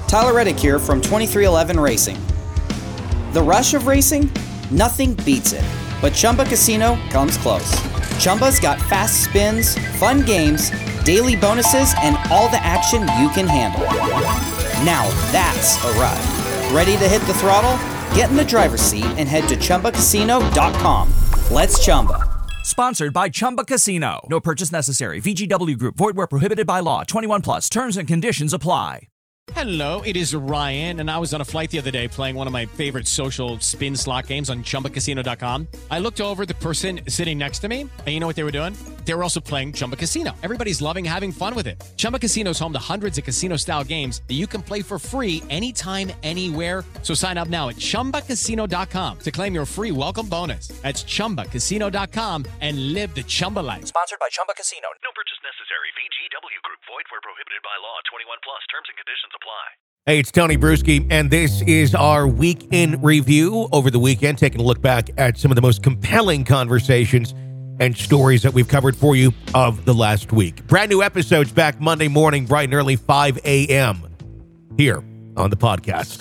Tyler Reddick here from 2311 Racing. The rush of racing? Nothing beats it, but Chumba Casino comes close. Chumba's got fast spins, fun games, daily bonuses, and all the action you can handle. Now that's a ride. Ready to hit the throttle? Get in the driver's seat and head to ChumbaCasino.com. Let's Chumba. Sponsored by Chumba Casino. No purchase necessary. VGW Group. Void where prohibited by law. 21 plus. Terms and conditions apply. Hello, it is Ryan, and I was on a flight the other day playing one of my favorite social spin slot games on ChumbaCasino.com. I looked over at the person sitting next to me, and you know what they were doing? They were also playing Chumba Casino. Everybody's loving having fun with it. Chumba Casino is home to hundreds of casino-style games that you can play for free anytime, anywhere. So sign up now at ChumbaCasino.com to claim your free welcome bonus. That's ChumbaCasino.com and live the Chumba life. Sponsored by Chumba Casino. No purchase necessary. VGW Group. Void where prohibited by law. 21 plus. Terms and conditions apply. Hey, it's Tony Bruschi, and this is our Week in Review over the weekend, taking a look back at some of the most compelling conversations and stories that we've covered for you of the last week. Brand new episodes back Monday morning, bright and early, 5 a.m. here on the podcast.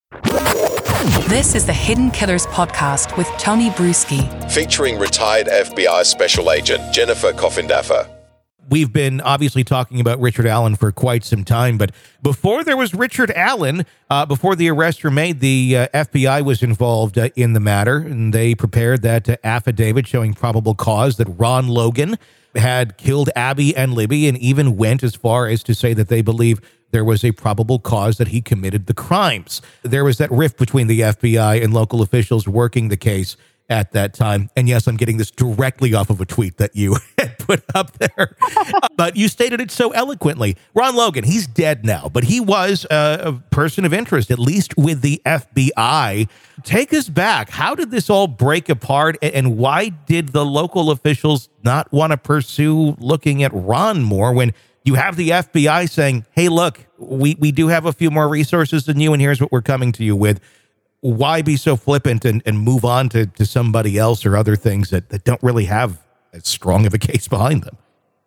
This is the Hidden Killers podcast with Tony Bruschi. Featuring retired FBI Special Agent Jennifer Coffindaffer. We've been obviously talking about Richard Allen for quite some time, but before there was Richard Allen, before the arrests were made, the FBI was involved in the matter, and they prepared that affidavit showing probable cause that Ron Logan had killed Abby and Libby, and even went as far as to say that they believe there was a probable cause that he committed the crimes. There was that rift between the FBI and local officials working the case at that time. And yes, I'm getting this directly off of a tweet that you had put up there. But you stated it so eloquently. Ron Logan, he's dead now, but he was a person of interest, at least with the FBI. Take us back. How did this all break apart? And why did the local officials not want to pursue looking at Ron more when you have the FBI saying, hey, look, we do have a few more resources than you, and here's what we're coming to you with? Why be so flippant and move on to somebody else or other things that don't really have as strong of a case behind them?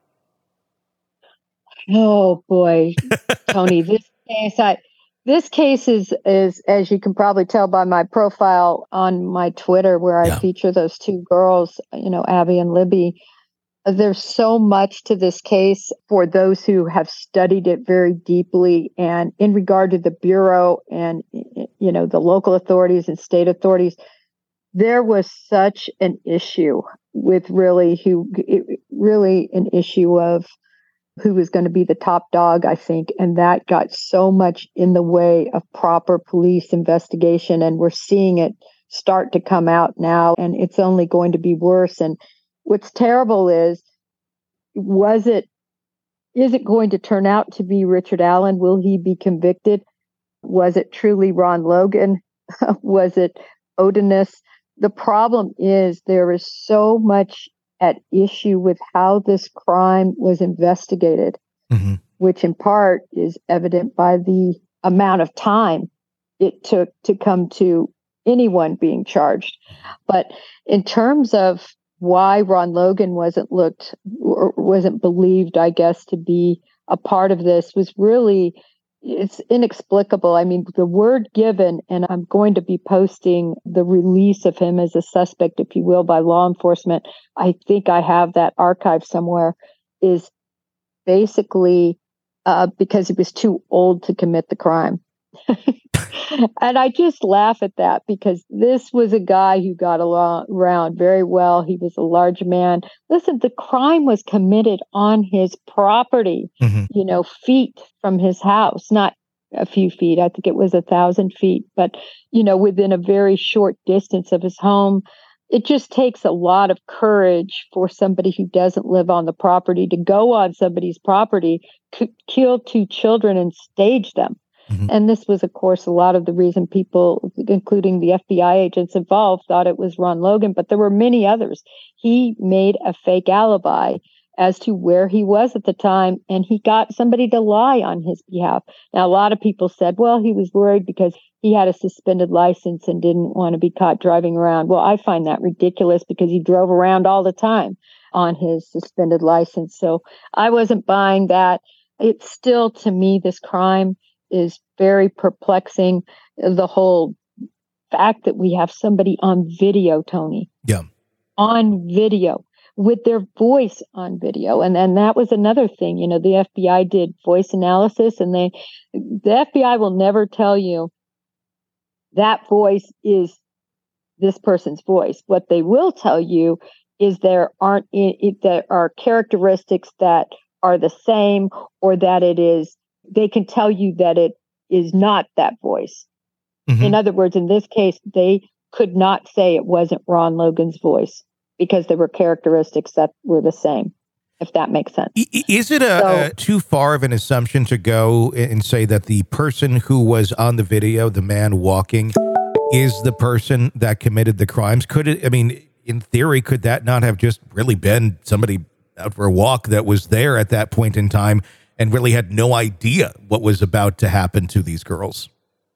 Oh boy, Tony, this case is, as you can probably tell by my profile on my Twitter, where I feature those two girls, Abby and Libby. There's so much to this case for those who have studied it very deeply. And in regard to the Bureau and, the local authorities and state authorities, there was such an issue with really an issue of who was going to be the top dog, I think. And that got so much in the way of proper police investigation. And we're seeing it start to come out now, and it's only going to be worse. And what's terrible is it going to turn out to be Richard Allen? Will he be convicted? Was it truly Ron Logan? Was it Odanis? The problem is there is so much at issue with how this crime was investigated, which in part is evident by the amount of time it took to come to anyone being charged. But in terms of why Ron Logan wasn't believed, I guess, to be a part of this it's inexplicable. I mean, the word given, and I'm going to be posting the release of him as a suspect, if you will, by law enforcement. I think I have that archived somewhere, is basically because he was too old to commit the crime. And I just laugh at that because this was a guy who got around very well. He was a large man. Listen, the crime was committed on his property, feet from his house, not a few feet. I think it was 1,000 feet, but, within a very short distance of his home. It just takes a lot of courage for somebody who doesn't live on the property to go on somebody's property, kill two children and stage them. And this was, of course, a lot of the reason people, including the FBI agents involved, thought it was Ron Logan, but there were many others. He made a fake alibi as to where he was at the time, and he got somebody to lie on his behalf. Now, a lot of people said, well, he was worried because he had a suspended license and didn't want to be caught driving around. Well, I find that ridiculous because he drove around all the time on his suspended license. So I wasn't buying that. It's still, to me, this crime is very perplexing. The whole fact that we have somebody on video, Tony. Yeah. On video, with their voice on video. And that was another thing. The FBI did voice analysis, and the FBI will never tell you that voice is this person's voice. What they will tell you is there are characteristics that are the same, or that they can tell you that it is not that voice. Mm-hmm. In other words, in this case, they could not say it wasn't Ron Logan's voice because there were characteristics that were the same, if that makes sense. Is it too far of an assumption to go and say that the person who was on the video, the man walking, is the person that committed the crimes? Could it, in theory, could that not have just really been somebody out for a walk that was there at that point in time and really had no idea what was about to happen to these girls?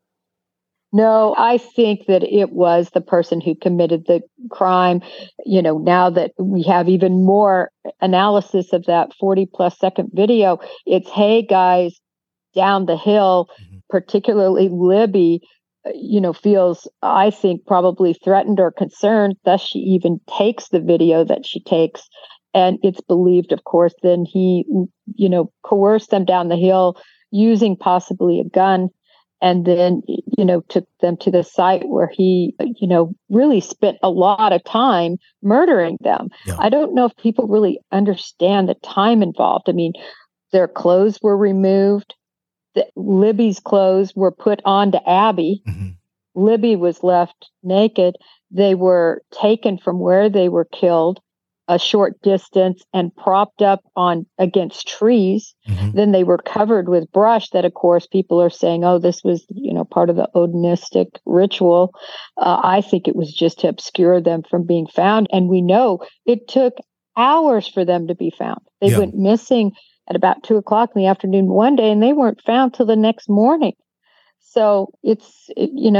No, I think that it was the person who committed the crime. Now that we have even more analysis of that 40-plus second video, it's, hey, guys, down the hill, particularly Libby, feels, I think, probably threatened or concerned. Thus, she even takes the video that she takes. And it's believed, of course, then he, coerced them down the hill using possibly a gun. And then, took them to the site where he, really spent a lot of time murdering them. Yeah. I don't know if people really understand the time involved. Their clothes were removed. Libby's clothes were put on to Abby. Mm-hmm. Libby was left naked. They were taken from where they were killed a short distance and propped up against trees. Mm-hmm. Then they were covered with brush that, of course, people are saying, oh, this was, part of the Odinistic ritual. I think it was just to obscure them from being found. And we know it took hours for them to be found. They went missing at about 2:00 in the afternoon one day, and they weren't found till the next morning. So this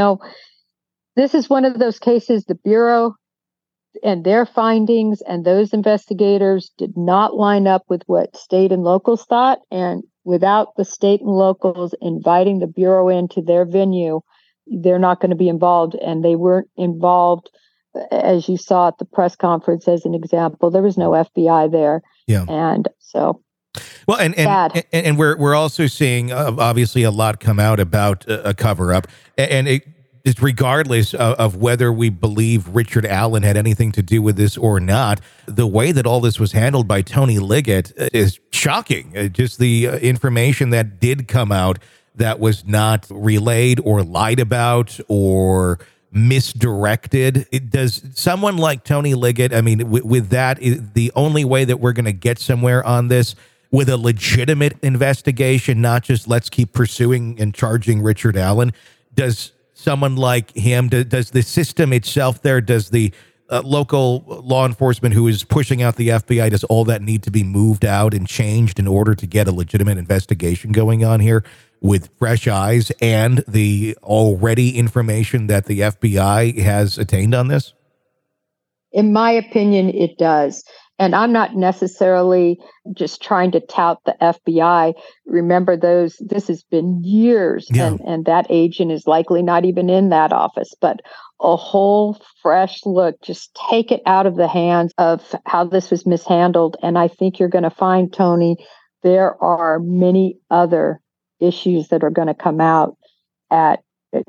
is one of those cases, the Bureau and their findings and those investigators did not line up with what state and locals thought. And without the state and locals inviting the Bureau into their venue, they're not going to be involved. And they weren't involved, as you saw at the press conference, as an example. There was no FBI there. Yeah. And so... Well, and we're also seeing obviously a lot come out about a cover up, and it's regardless of whether we believe Richard Allen had anything to do with this or not. The way that all this was handled by Tony Liggett is shocking. Just the information that did come out that was not relayed or lied about or misdirected. Does someone like Tony Liggett, with that, the only way that we're going to get somewhere on this with a legitimate investigation, not just let's keep pursuing and charging Richard Allen, does someone like him, does the system itself there, does the local law enforcement who is pushing out the FBI, does all that need to be moved out and changed in order to get a legitimate investigation going on here with fresh eyes and the already information that the FBI has attained on this? In my opinion, it does. And I'm not necessarily just trying to tout the FBI. Remember, this has been years, and that agent is likely not even in that office, but a whole fresh look. Just take it out of the hands of how this was mishandled. And I think you're going to find, Tony, there are many other issues that are going to come out that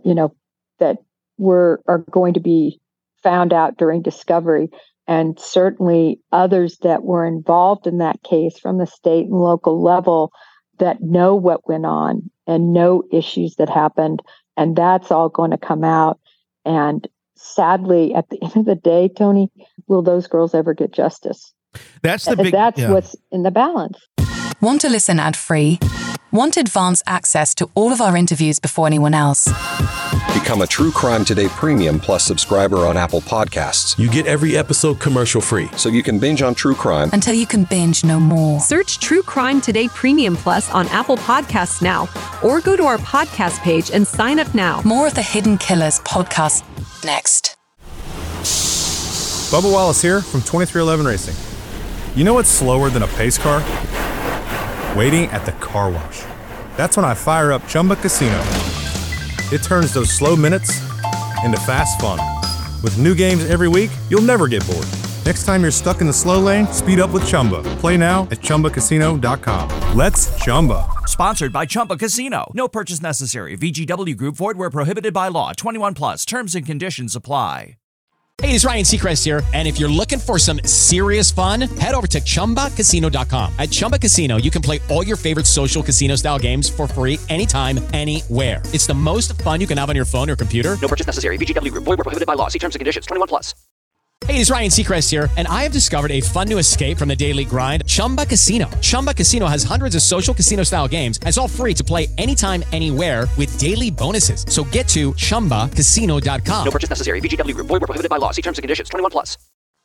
are going to be found out during discovery. And certainly others that were involved in that case from the state and local level that know what went on and know issues that happened. And that's all going to come out. And sadly, at the end of the day, Tony, will those girls ever get justice? That's what's in the balance. Want to listen ad-free? Want advanced access to all of our interviews before anyone else? Become a True Crime Today Premium Plus subscriber on Apple Podcasts. You get every episode commercial free. So you can binge on true crime until you can binge no more. Search True Crime Today Premium Plus on Apple Podcasts now, or go to our podcast page and sign up now. More of the Hidden Killers podcast next. Bubba Wallace here from 2311 Racing. You know what's slower than a pace car? Waiting at the car wash. That's when I fire up Chumba Casino. It turns those slow minutes into fast fun. With new games every week, you'll never get bored. Next time you're stuck in the slow lane, speed up with Chumba. Play now at ChumbaCasino.com. Let's Chumba. Sponsored by Chumba Casino. No purchase necessary. VGW Group. Void where prohibited by law. 21 plus. Terms and conditions apply. Hey, it's Ryan Seacrest here, and if you're looking for some serious fun, head over to ChumbaCasino.com. At Chumba Casino, you can play all your favorite social casino-style games for free anytime, anywhere. It's the most fun you can have on your phone or computer. No purchase necessary. VGW Group. Void where prohibited by law. See terms and conditions. 21 plus. Hey, it's Ryan Seacrest here, and I have discovered a fun new escape from the daily grind, Chumba Casino. Chumba Casino has hundreds of social casino-style games, and it's all free to play anytime, anywhere with daily bonuses. So get to ChumbaCasino.com. No purchase necessary. VGW Group. Void where prohibited by law. See terms and conditions. 21 plus.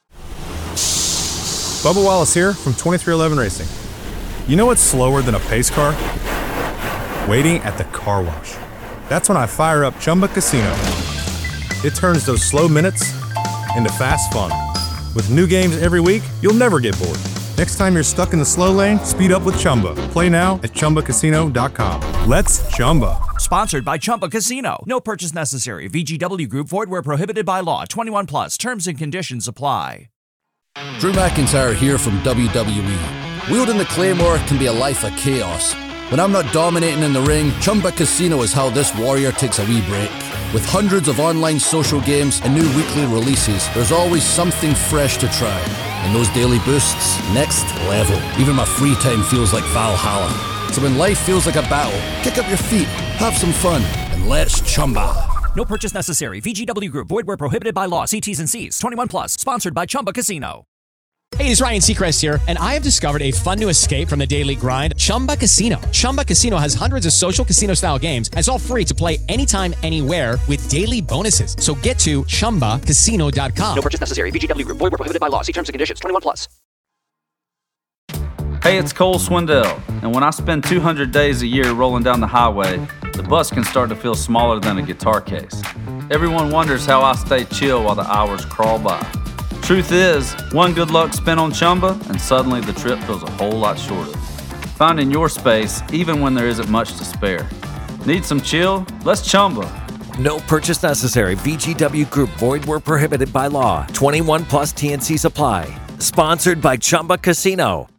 Bubba Wallace here from 2311 Racing. You know what's slower than a pace car? Waiting at the car wash. That's when I fire up Chumba Casino. It turns those slow minutes into fast fun. With new games every week, you'll never get bored. Next time you're stuck in the slow lane, speed up with Chumba. Play now at ChumbaCasino.com. Let's Chumba. Sponsored by Chumba Casino. No purchase necessary. VGW Group. Void where prohibited by law. 21 plus. Terms and conditions apply. Drew McIntyre here from WWE. Wielding the Claymore can be a life of chaos. When I'm not dominating in the ring, Chumba Casino is how this warrior takes a wee break. With hundreds of online social games and new weekly releases, there's always something fresh to try. And those daily boosts, next level. Even my free time feels like Valhalla. So when life feels like a battle, kick up your feet, have some fun, and let's Chumba. No purchase necessary. VGW Group. Void where prohibited by law. See T's and C's. 21 plus. Sponsored by Chumba Casino. Hey, it's Ryan Seacrest here, and I have discovered a fun new escape from the daily grind, Chumba Casino. Chumba Casino has hundreds of social casino-style games, and it's all free to play anytime, anywhere with daily bonuses. So get to ChumbaCasino.com. No purchase necessary. VGW Group. Void where prohibited by law. See terms and conditions. 21 plus. Hey, it's Cole Swindell, and when I spend 200 days a year rolling down the highway, the bus can start to feel smaller than a guitar case. Everyone wonders how I stay chill while the hours crawl by. Truth is, one good luck spent on Chumba, and suddenly the trip feels a whole lot shorter. Finding your space, even when there isn't much to spare. Need some chill? Let's Chumba. No purchase necessary. VGW Group. Void where prohibited by law. 21 plus TNC Supply. Sponsored by Chumba Casino.